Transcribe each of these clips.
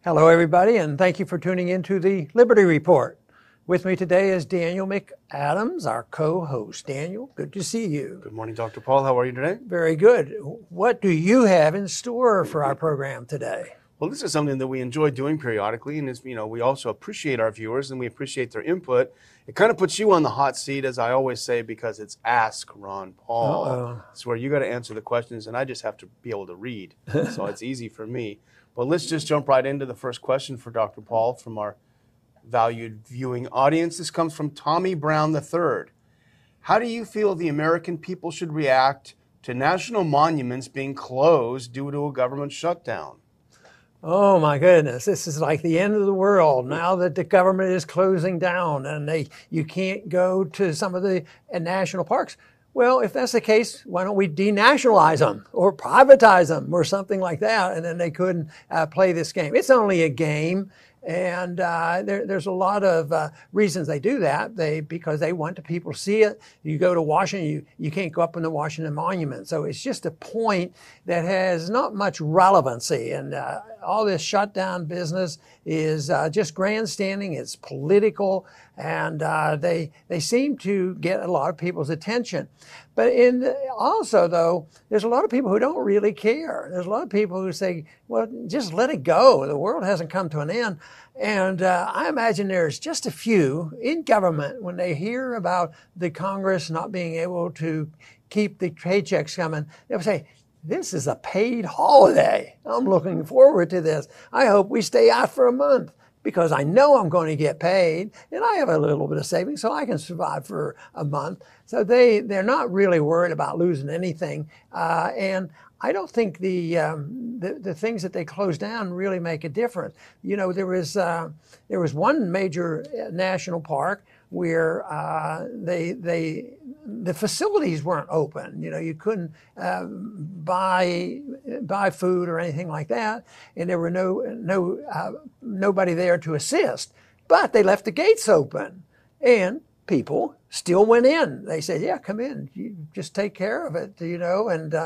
Hello, everybody, and thank you for tuning in to the Liberty Report. With me today is Daniel McAdams, our co-host. Daniel, good to see you. Good morning, Dr. Paul. How are you today? Very good. What do you have in store for our program today? Well, this is something that we enjoy doing periodically, and we also appreciate our viewers and we appreciate their input. It kind of puts you on the hot seat, as I always say, because it's Ask Ron Paul. Uh-oh. It's where you got to answer the questions, and I just have to be able to read, so it's easy for me. But let's just jump right into the first question for Dr. Paul from our valued viewing audience. This comes from Tommy Brown III. How do you feel the American people should react to national monuments being closed due to a government shutdown? Oh my goodness, this is like the end of the world now that the government is closing down and you can't go to some of the national parks. Well, if that's the case, why don't we denationalize them or privatize them or something like that, and then they couldn't play this game. It's only a game, and there's a lot of reasons they do that. Because they want the people to see it. You go to Washington, you can't go up in the Washington Monument. So it's just a point that has not much relevancy, and all this shutdown business is just grandstanding. It's political, and they seem to get a lot of people's attention. But also, though, there's a lot of people who don't really care. There's a lot of people who say, well, just let it go. The world hasn't come to an end. And I imagine there's just a few in government, when they hear about the Congress not being able to keep the paychecks coming, they'll say, this is a paid holiday. I'm looking forward to this. I hope we stay out for a month, because I know I'm going to get paid, and I have a little bit of savings, so I can survive for a month. So they're not really worried about losing anything, and I don't think the things that they close down really make a difference. You know, there was one major national park where the facilities weren't open. You know, you couldn't buy food or anything like that, and there were nobody there to assist. But they left the gates open, and people still went in. They said, "Yeah, come in. You just take care of it," you know, and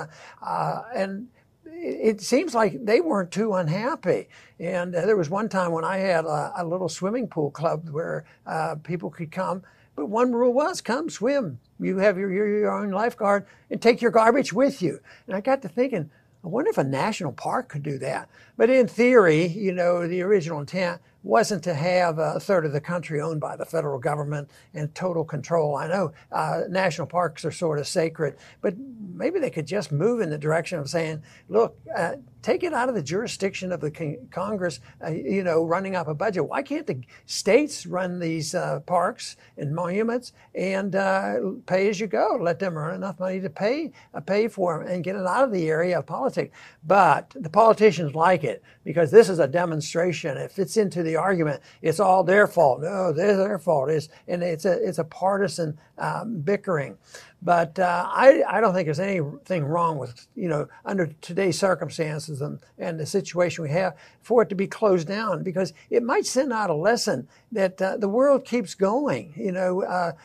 it seems like they weren't too unhappy. And there was one time when I had a little swimming pool club where people could come, but one rule was, come swim. You have your own lifeguard, and take your garbage with you. And I got to thinking, I wonder if a national park could do that. But in theory, you know, the original intent wasn't to have a third of the country owned by the federal government and total control. I know national parks are sort of sacred, but maybe they could just move in the direction of saying, look, take it out of the jurisdiction of the Congress, you know, running up a budget. Why can't the states run these parks and monuments and pay as you go? Let them earn enough money to pay for them and get it out of the area of politics. But the politicians like it, because this is a demonstration. It fits into the argument. It's all their fault. No, it's their fault. It's a partisan bickering. But I don't think there's anything wrong with, you know, under today's circumstances and the situation we have, for it to be closed down, because it might send out a lesson that the world keeps going. You know,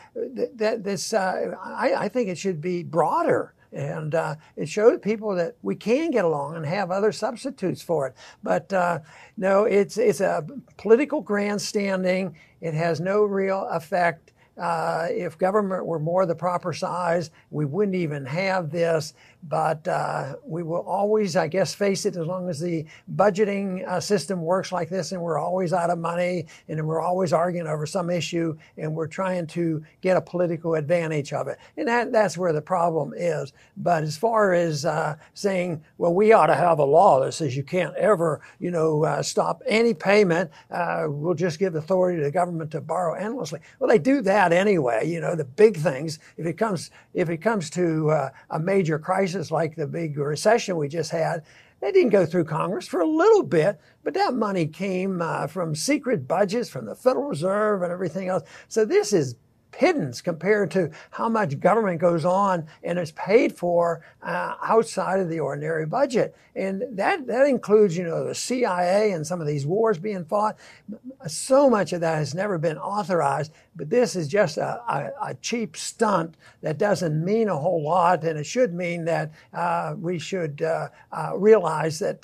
I think it should be broader. And it showed people that we can get along and have other substitutes for it. But no, it's a political grandstanding. It has no real effect. If government were more the proper size, we wouldn't even have this. But we will always, I guess, face it as long as the budgeting system works like this, and we're always out of money, and we're always arguing over some issue, and we're trying to get a political advantage of it. And that's where the problem is. But as far as saying, well, we ought to have a law that says you can't ever, you know, stop any payment, we'll just give authority to the government to borrow endlessly. Well, they do that anyway. You know, the big things, if it comes to a major crisis like the big recession we just had, they didn't go through Congress for a little bit, but that money came from secret budgets from the Federal Reserve and everything else. So this is pittance compared to how much government goes on and is paid for outside of the ordinary budget. And that includes, you know, the CIA and some of these wars being fought. So much of that has never been authorized, but this is just a cheap stunt that doesn't mean a whole lot, and it should mean that we should realize that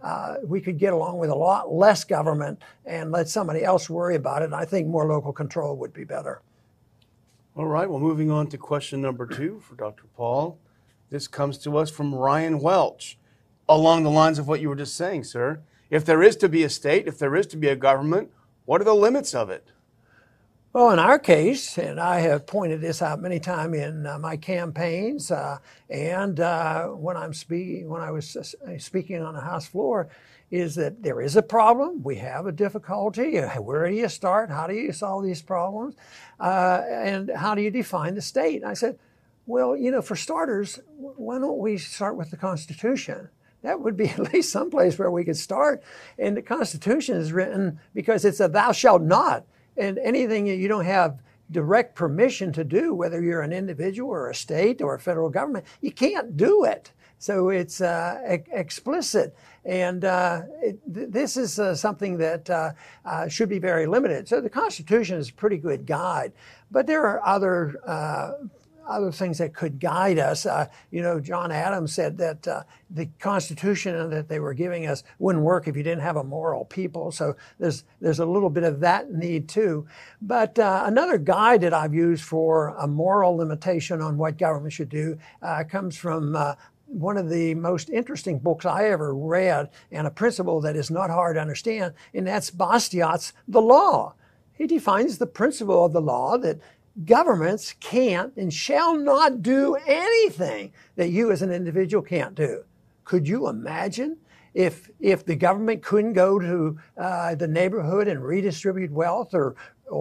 we could get along with a lot less government and let somebody else worry about it. I think more local control would be better. All right, well, moving on to question number 2 for Dr. Paul. This comes to us from Ryan Welch. Along the lines of what you were just saying, sir, if there is to be a state, if there is to be a government, what are the limits of it? Well, in our case, and I have pointed this out many times in my campaigns, and when I was speaking on the House floor, is that there is a problem. We have a difficulty. Where do you start? How do you solve these problems? And how do you define the state? And I said, well, for starters, why don't we start with the Constitution? That would be at least some place where we could start. And the Constitution is written because it's a thou shalt not. And anything that you don't have direct permission to do, whether you're an individual or a state or a federal government, you can't do it. So it's explicit. And this is something that should be very limited. So the Constitution is a pretty good guide. But there are other things that could guide us. John Adams said that the Constitution that they were giving us wouldn't work if you didn't have a moral people. So there's a little bit of that need too. But another guide that I've used for a moral limitation on what government should do comes from one of the most interesting books I ever read, and a principle that is not hard to understand, and that's Bastiat's The Law. He defines the principle of the law that governments can't and shall not do anything that you as an individual can't do. Could you imagine if the government couldn't go to the neighborhood and redistribute wealth or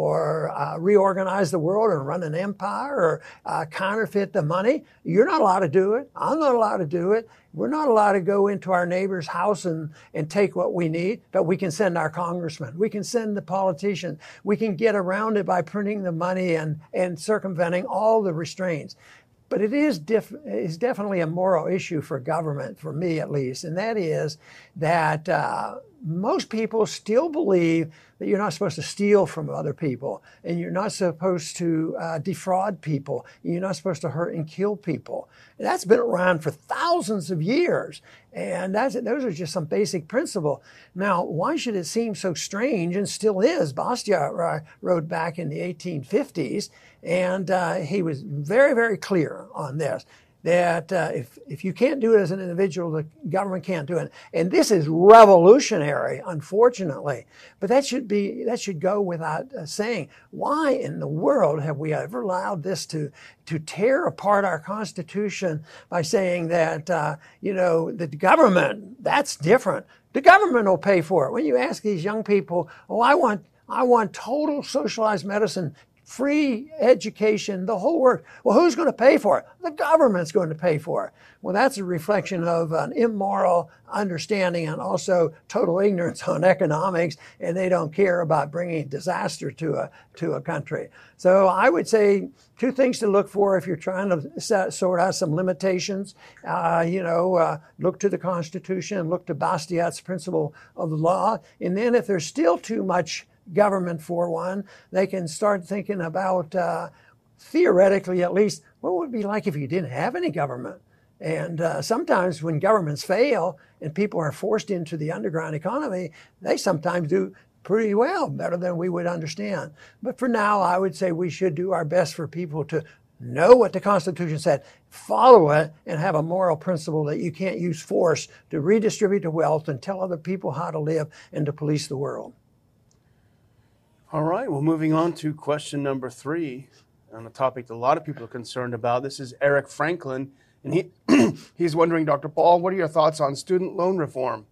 reorganize the world and run an empire or counterfeit the money? You're not allowed to do it. I'm not allowed to do it. We're not allowed to go into our neighbor's house and take what we need, but we can send our congressman. We can send the politician. We can get around it by printing the money and circumventing all the restraints. But it is definitely a moral issue for government, for me at least, and that is that most people still believe that you're not supposed to steal from other people, and you're not supposed to defraud people, and you're not supposed to hurt and kill people. And that's been around for thousands of years, and those are just some basic principles. Now, why should it seem so strange, and still is? Bastiat wrote back in the 1850s, and he was very, very clear on this, that if you can't do it as an individual, the government can't do it. And this is revolutionary, unfortunately. But that should go without saying. Why in the world have we ever allowed this to tear apart our Constitution by saying that, the government, that's different. The government will pay for it. When you ask these young people, I want total socialized medicine, free education, the whole work. Well, who's going to pay for it? The government's going to pay for it. Well, that's a reflection of an immoral understanding and also total ignorance on economics, and they don't care about bringing disaster to a country. So I would say 2 things to look for if you're trying to sort out some limitations. Look to the Constitution, look to Bastiat's principle of the law, and then if there's still too much government for one, they can start thinking about, theoretically at least, what would it be like if you didn't have any government? And sometimes when governments fail and people are forced into the underground economy, they sometimes do pretty well, better than we would understand. But for now, I would say we should do our best for people to know what the Constitution said, follow it, and have a moral principle that you can't use force to redistribute the wealth and tell other people how to live and to police the world. All right, well, moving on to question number 3 on a topic that a lot of people are concerned about. This is Eric Franklin, and he's wondering, Dr. Paul, what are your thoughts on student loan reform?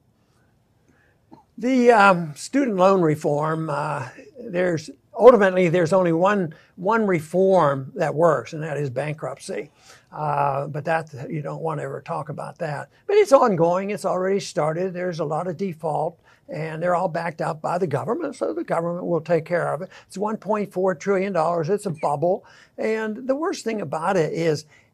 The student loan reform, there's only one reform that works, and that is bankruptcy. But that you don't want to ever talk about that. But it's ongoing. It's already started. There's a lot of default, and they're all backed up by the government, so the government will take care of it. It's $1.4 trillion. It's a bubble. And the worst thing about it is it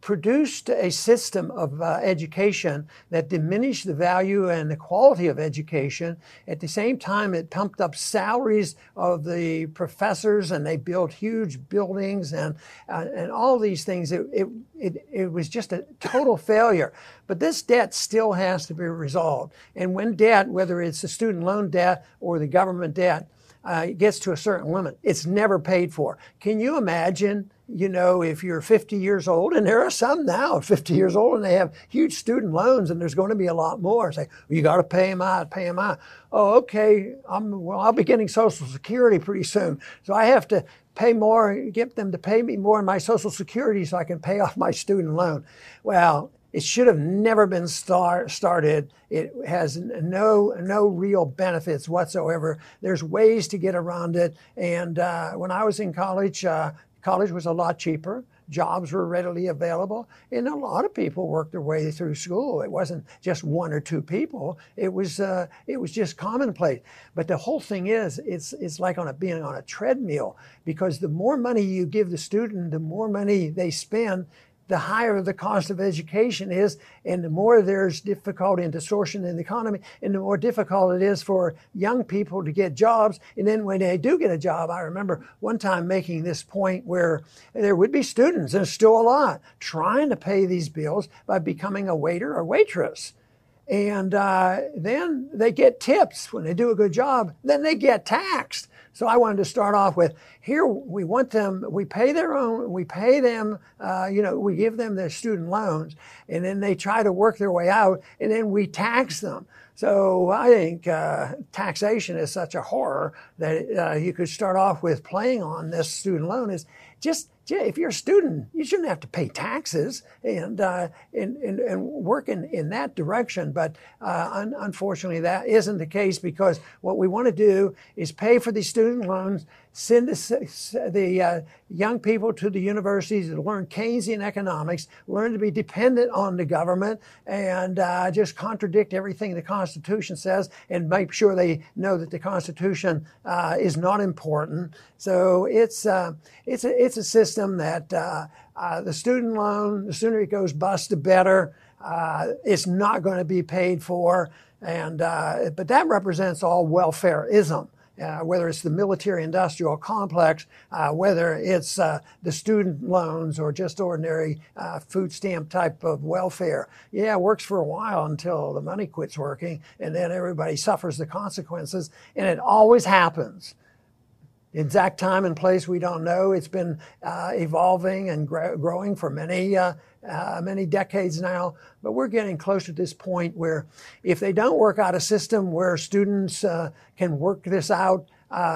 produced a system of education that diminished the value and the quality of education. At the same time, it pumped up salaries of the professors, and they built huge buildings and all these things. It was just a total failure. But this debt still has to be resolved. And when debt, whether it's the student loan debt or the government debt, gets to a certain limit, it's never paid for. Can you imagine, if you're 50 years old, and there are some now 50 years old and they have huge student loans, and there's going to be a lot more. Say, you got to pay them out, pay them out. Oh, okay. I'll be getting Social Security pretty soon. So I have to pay more, get them to pay me more in my Social Security so I can pay off my student loan. Well, it should have never been started. It has no real benefits whatsoever. There's ways to get around it. And when I was in college, college was a lot cheaper. Jobs were readily available, and a lot of people worked their way through school. It wasn't just one or two people. It was just commonplace. But the whole thing is, it's like being on a treadmill, because the more money you give the student, the more money they spend, the higher the cost of education is, and the more there's difficulty and distortion in the economy, and the more difficult it is for young people to get jobs. And then when they do get a job, I remember one time making this point where there would be students, and still a lot, trying to pay these bills by becoming a waiter or waitress. And then they get tips when they do a good job, then they get taxed. So I wanted to start off with, here we want them, we pay them, we give them their student loans, and then they try to work their way out, and then we tax them. So I think taxation is such a horror that you could start off with playing on this student loan is just, if you're a student, you shouldn't have to pay taxes and work in that direction. But unfortunately, that isn't the case, because what we want to do is pay for these student loans, send the young people to the universities to learn Keynesian economics, learn to be dependent on the government, and just contradict everything the Constitution says, and make sure they know that the Constitution is not important. So it's a system that the student loan, the sooner it goes bust, the better. It's not going to be paid for, but that represents all welfareism. Whether it's the military-industrial complex, whether it's the student loans, or just ordinary food stamp type of welfare. Yeah, it works for a while until the money quits working, and then everybody suffers the consequences, and it always happens. The exact time and place we don't know. It's been evolving and growing for many decades now, but we're getting close to this point where if they don't work out a system where students can work this out,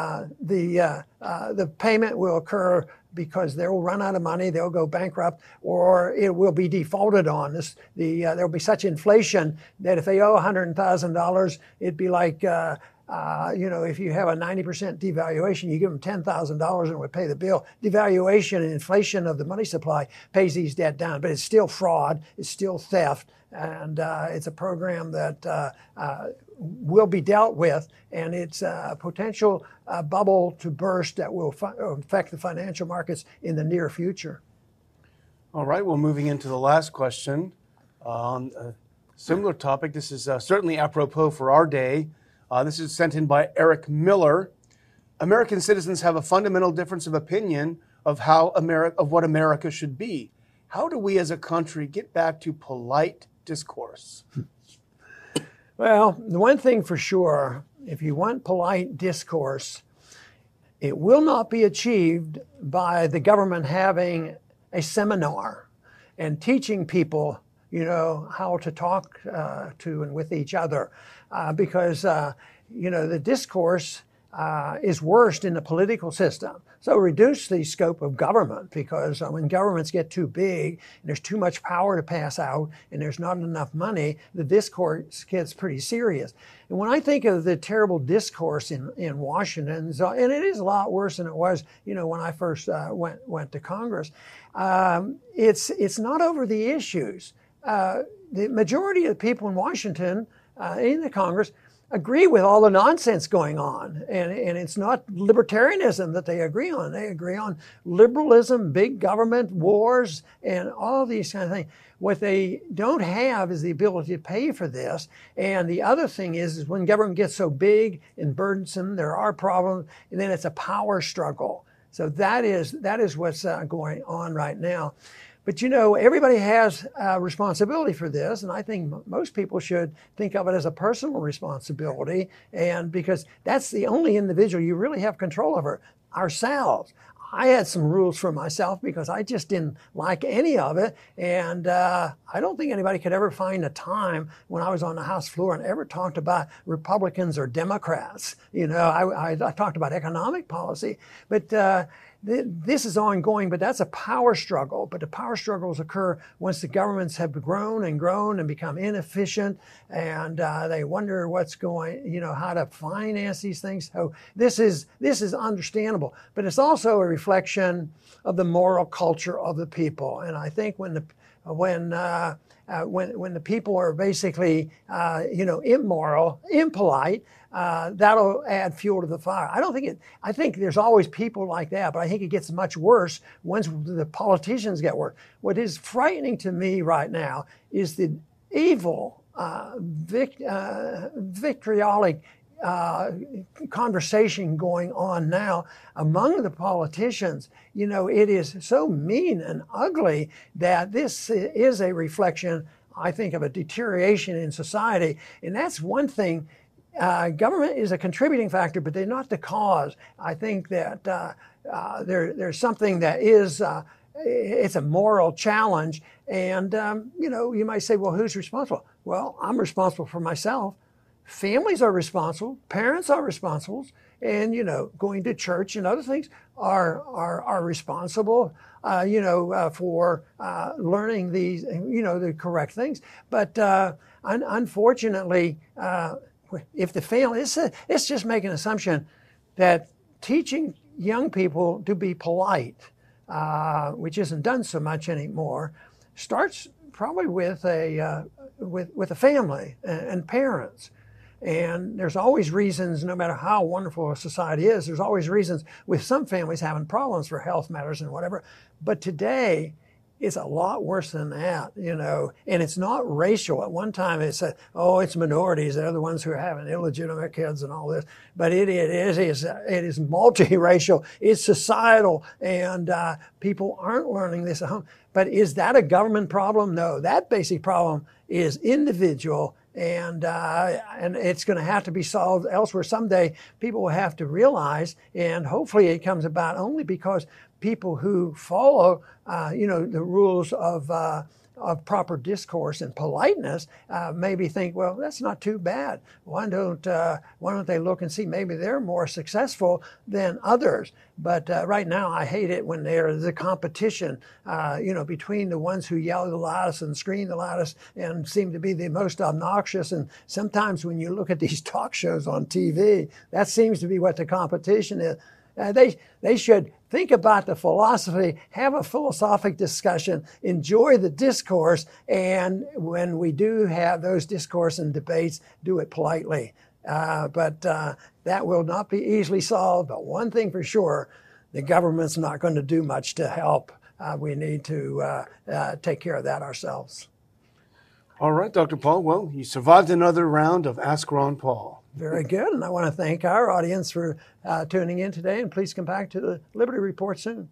the payment will occur because they'll run out of money, they'll go bankrupt, or it will be defaulted on. There'll be such inflation that if they owe $100,000, it'd be like if you have a 90% devaluation, you give them $10,000 and it would pay the bill. Devaluation and inflation of the money supply pays these debt down, but it's still fraud, it's still theft, and it's a program that will be dealt with, and it's a potential bubble to burst that will affect the financial markets in the near future. All right, well, moving into the last question on a similar topic. This is certainly apropos for our day. This is sent in by Eric Miller. American citizens have a fundamental difference of opinion of what America should be. How do we as a country get back to polite discourse? Well, the one thing for sure, if you want polite discourse, it will not be achieved by the government having a seminar and teaching people, how to talk to and with each other. Because the discourse is worst in the political system. So reduce the scope of government, because when governments get too big and there's too much power to pass out and there's not enough money, the discourse gets pretty serious. And when I think of the terrible discourse in Washington, and it is a lot worse than it was, when I first went to Congress, it's not over the issues. The majority of the people in Washington, in the Congress, agree with all the nonsense going on. And it's not libertarianism that they agree on. They agree on liberalism, big government, wars, and all these kind of things. What they don't have is the ability to pay for this. And the other thing is when government gets so big and burdensome, there are problems, and then it's a power struggle. So that is what's going on right now. But everybody has a responsibility for this, and I think most people should think of it as a personal responsibility, and because that's the only individual you really have control over, ourselves. I had some rules for myself because I just didn't like any of it, and I don't think anybody could ever find a time when I was on the House floor and ever talked about Republicans or Democrats. I talked about economic policy, but this is ongoing, but that's a power struggle. But the power struggles occur once the governments have grown and become inefficient, and they wonder what's going, how to finance these things. So this is understandable, but it's also a reflection of the moral culture of the people. And I think when the people are basically, immoral, impolite, that'll add fuel to the fire. I think there's always people like that, but I think it gets much worse once the politicians get worse. What is frightening to me right now is the evil, vitriolic conversation going on now among the politicians. It is so mean and ugly that this is a reflection, I think, of a deterioration in society. And that's one thing. Government is a contributing factor, but they're not the cause. I think that there's something that is, it's a moral challenge. And, you might say, well, who's responsible? Well, I'm responsible for myself. Families are responsible. Parents are responsible. And, going to church and other things are responsible, for learning these, the correct things. But unfortunately, if the family, it's just making an assumption that teaching young people to be polite, which isn't done so much anymore, starts probably with a family and parents. And there's always reasons, no matter how wonderful a society is, there's always reasons with some families having problems for health matters and whatever. But today, it's a lot worse than that, and it's not racial. At one time it said, it's minorities. They're the ones who are having illegitimate kids and all this. But it is multiracial. It's societal, and people aren't learning this at home. But is that a government problem? No, that basic problem is individual, and it's going to have to be solved elsewhere. Someday people will have to realize, and hopefully it comes about only because people who follow, the rules of proper discourse and politeness, maybe think, well, that's not too bad. Why don't they look and see maybe they're more successful than others? But right now, I hate it when there's a competition, between the ones who yell the loudest and scream the loudest and seem to be the most obnoxious. And sometimes when you look at these talk shows on TV, that seems to be what the competition is. They should think about the philosophy, have a philosophic discussion, enjoy the discourse, and when we do have those discourse and debates, do it politely. But that will not be easily solved. But one thing for sure, the government's not going to do much to help. We need to take care of that ourselves. All right, Dr. Paul. Well, you survived another round of Ask Ron Paul. Very good. And I want to thank our audience for tuning in today. And please come back to the Liberty Report soon.